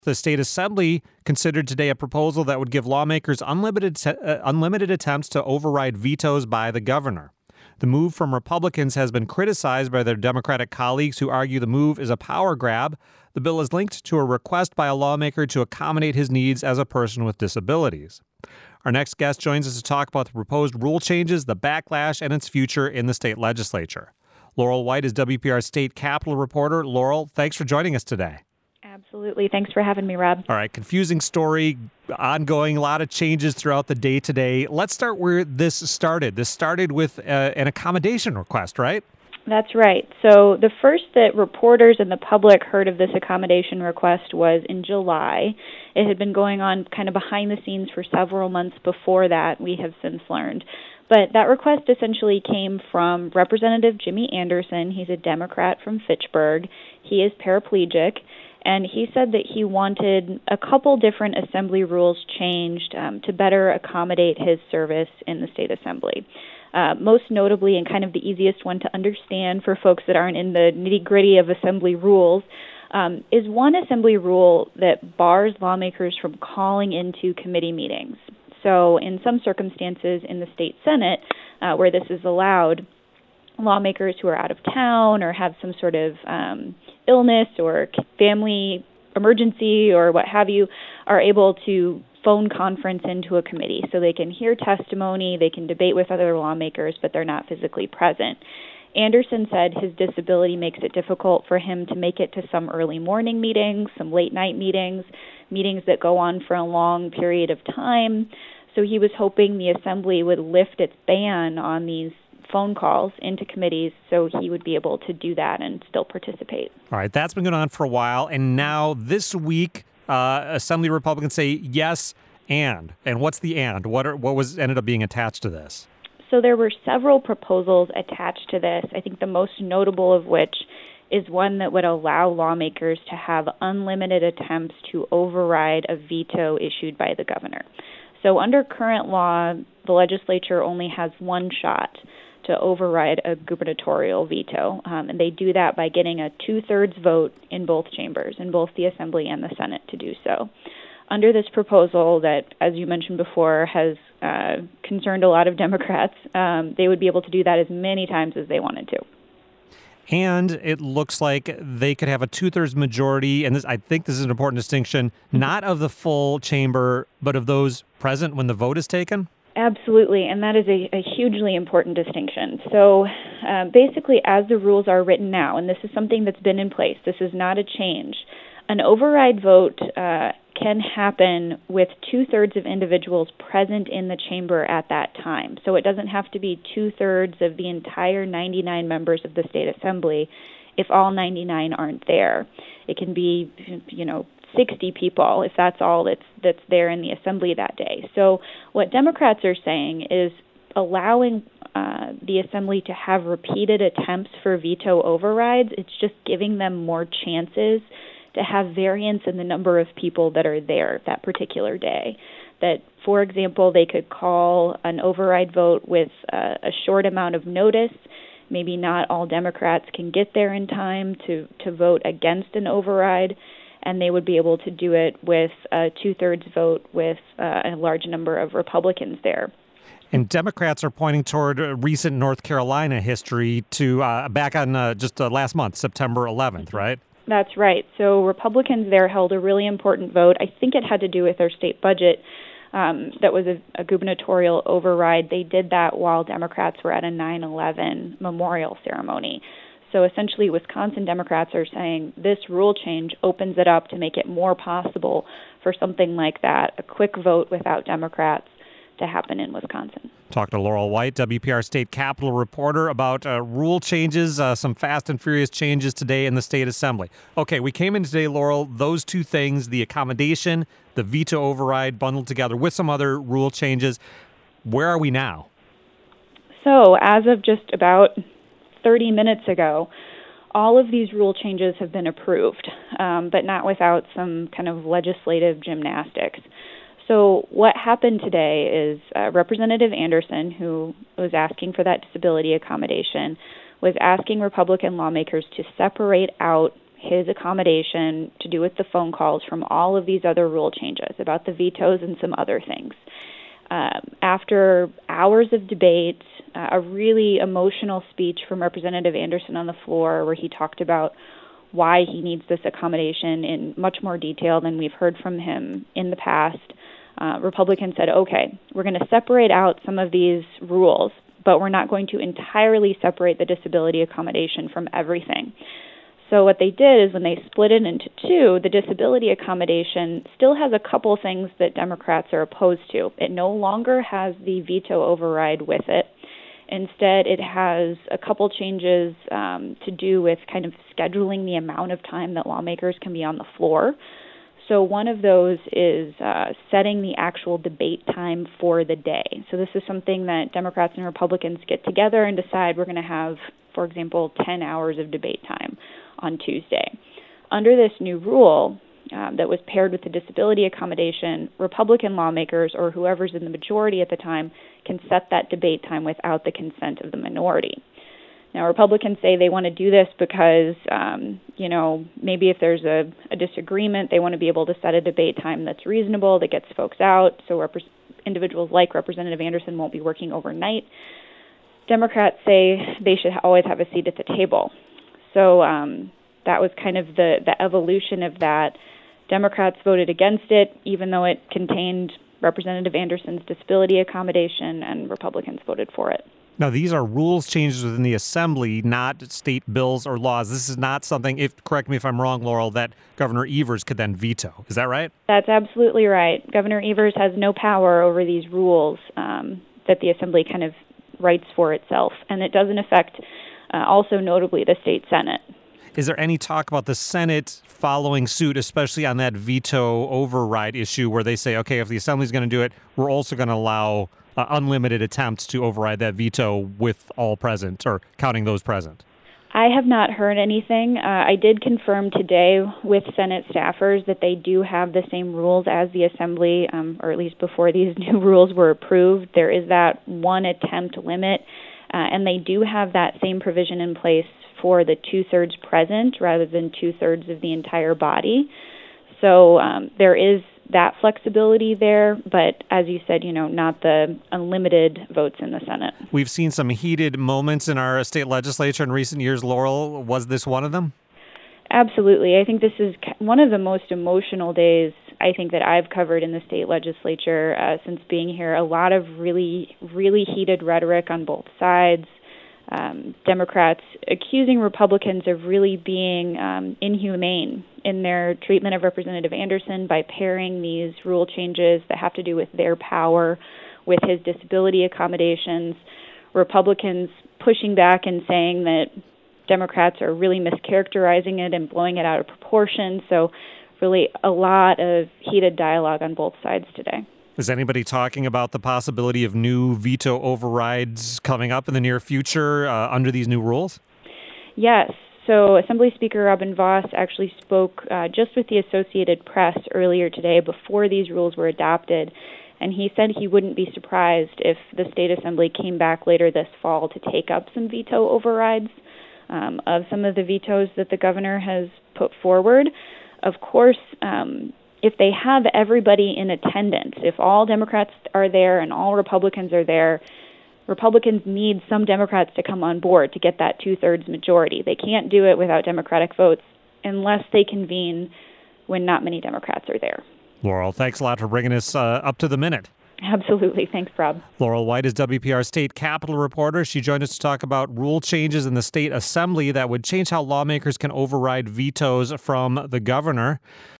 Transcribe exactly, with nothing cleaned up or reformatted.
The state assembly considered today a proposal that would give lawmakers unlimited te- uh, unlimited attempts to override vetoes by the governor. The move from Republicans has been criticized by their Democratic colleagues who argue the move is a power grab. The bill is linked to a request by a lawmaker to accommodate his needs as a person with disabilities. Our next guest joins us to talk about the proposed rule changes, the backlash, and its future in the state legislature. Laurel White is W P R state Capitol reporter. Laurel, thanks for joining us today. Absolutely. Thanks for having me, Rob. All right. Confusing story, ongoing, a lot of changes throughout the day today. Let's start where this started. This started with uh, an accommodation request, right? That's right. So the first that reporters and the public heard of this accommodation request was in July. It had been going on kind of behind the scenes for several months before that, we have since learned. But that request essentially came from Representative Jimmy Anderson. He's a Democrat from Fitchburg. He is paraplegic. And he said that he wanted a couple different assembly rules changed um, to better accommodate his service in the state assembly. Uh, most notably, and kind of the easiest one to understand for folks that aren't in the nitty-gritty of assembly rules, um, is one assembly rule that bars lawmakers from calling into committee meetings. So in some circumstances in the state Senate, uh, where this is allowed, lawmakers who are out of town or have some sort of um, illness or family emergency or what have you are able to phone conference into a committee so they can hear testimony, they can debate with other lawmakers, but they're not physically present. Anderson said his disability makes it difficult for him to make it to some early morning meetings, some late night meetings, meetings that go on for a long period of time. So he was hoping the assembly would lift its ban on these phone calls into committees so he would be able to do that and still participate. All right, that's been going on for a while. And now this week, uh, Assembly Republicans say yes and. And what's the and? What are, what was ended up being attached to this? So there were several proposals attached to this. I think the most notable of which is one that would allow lawmakers to have unlimited attempts to override a veto issued by the governor. So under current law, the legislature only has one shot to override a gubernatorial veto, um, and they do that by getting a two-thirds vote in both chambers, in both the Assembly and the Senate to do so. Under this proposal that, as you mentioned before, has uh, concerned a lot of Democrats, um, they would be able to do that as many times as they wanted to. And it looks like they could have a two-thirds majority, and this, I think this is an important distinction, not of the full chamber, but of those present when the vote is taken? Absolutely, and that is a, a hugely important distinction. So uh, basically, as the rules are written now, and this is something that's been in place, this is not a change, an override vote uh, can happen with two-thirds of individuals present in the chamber at that time. So it doesn't have to be two-thirds of the entire ninety-nine members of the state assembly if all ninety-nine aren't there. It can be, you know, sixty people if that's all that's that's there in the assembly that day. So what Democrats are saying is allowing uh, the assembly to have repeated attempts for veto overrides. It's just giving them more chances to have variance in the number of people that are there that particular day. That, for example, they could call an override vote with uh, a short amount of notice. Maybe not all Democrats can get there in time to, to vote against an override, and they would be able to do it with a two-thirds vote with uh, a large number of Republicans there. And Democrats are pointing toward a recent North Carolina history to uh, back on uh, just uh, last month, September eleventh, right? That's right. So Republicans there held a really important vote. I think it had to do with their state budget. Um, that was a, a gubernatorial override. They did that while Democrats were at a nine eleven memorial ceremony. So essentially, Wisconsin Democrats are saying this rule change opens it up to make it more possible for something like that, a quick vote without Democrats, to happen in Wisconsin. Talk to Laurel White, W P R state Capitol reporter, about uh, rule changes, uh, some fast and furious changes today in the state assembly. Okay, we came in today, Laurel, those two things, the accommodation, the veto override bundled together with some other rule changes. Where are we now? So as of just about thirty minutes ago, all of these rule changes have been approved, um, but not without some kind of legislative gymnastics. So what happened today is uh, Representative Anderson, who was asking for that disability accommodation, was asking Republican lawmakers to separate out his accommodation to do with the phone calls from all of these other rule changes about the vetoes and some other things. Um, after hours of debate, uh, a really emotional speech from Representative Anderson on the floor where he talked about why he needs this accommodation in much more detail than we've heard from him in the past, uh, Republicans said, okay, we're going to separate out some of these rules, but we're not going to entirely separate the disability accommodation from everything. So what they did is when they split it into two, the disability accommodation still has a couple things that Democrats are opposed to. It no longer has the veto override with it. Instead, it has a couple changes um, to do with kind of scheduling the amount of time that lawmakers can be on the floor. So one of those is uh, setting the actual debate time for the day. So this is something that Democrats and Republicans get together and decide we're going to have, for example, ten hours of debate time on Tuesday. Under this new rule um, that was paired with the disability accommodation, Republican lawmakers or whoever's in the majority at the time can set that debate time without the consent of the minority. Now, Republicans say they want to do this because, um, you know, maybe if there's a, a disagreement, they want to be able to set a debate time that's reasonable, that gets folks out, so rep- individuals like Representative Anderson won't be working overnight. Democrats say they should always have a seat at the table. So um, that was kind of the, the evolution of that. Democrats voted against it, even though it contained Representative Anderson's disability accommodation, and Republicans voted for it. Now, these are rules changes within the Assembly, not state bills or laws. This is not something, if correct me if I'm wrong, Laurel, that Governor Evers could then veto. Is that right? That's absolutely right. Governor Evers has no power over these rules um, that the Assembly kind of writes for itself, and it doesn't affect, uh, also notably, the state Senate. Is there any talk about the Senate following suit, especially on that veto override issue where they say, okay, if the Assembly's going to do it, we're also going to allow uh, unlimited attempts to override that veto with all present or counting those present? I have not heard anything. Uh, I did confirm today with Senate staffers that they do have the same rules as the Assembly, um, or at least before these new rules were approved. There is that one attempt limit, uh, and they do have that same provision in place for the two-thirds present rather than two-thirds of the entire body. So um, there is that flexibility there, but as you said, you know, not the unlimited votes in the Senate. We've seen some heated moments in our state legislature in recent years. Laurel, was this one of them? Absolutely. I think this is one of the most emotional days I think that I've covered in the state legislature uh, since being here. A lot of really, really heated rhetoric on both sides. Um, Democrats accusing Republicans of really being um, inhumane in their treatment of Representative Anderson by pairing these rule changes that have to do with their power with his disability accommodations. Republicans pushing back and saying that Democrats are really mischaracterizing it and blowing it out of proportion. So really a lot of heated dialogue on both sides today. Is anybody talking about the possibility of new veto overrides coming up in the near future uh, under these new rules? Yes. So Assembly Speaker Robin Vos actually spoke uh, just with the Associated Press earlier today before these rules were adopted, and he said he wouldn't be surprised if the state assembly came back later this fall to take up some veto overrides um, of some of the vetoes that the governor has put forward. Of course, um, if they have everybody in attendance, if all Democrats are there and all Republicans are there, Republicans need some Democrats to come on board to get that two-thirds majority. They can't do it without Democratic votes unless they convene when not many Democrats are there. Laurel, thanks a lot for bringing us uh, up to the minute. Absolutely. Thanks, Rob. Laurel White is W P R State Capitol reporter. She joined us to talk about rule changes in the state assembly that would change how lawmakers can override vetoes from the governor.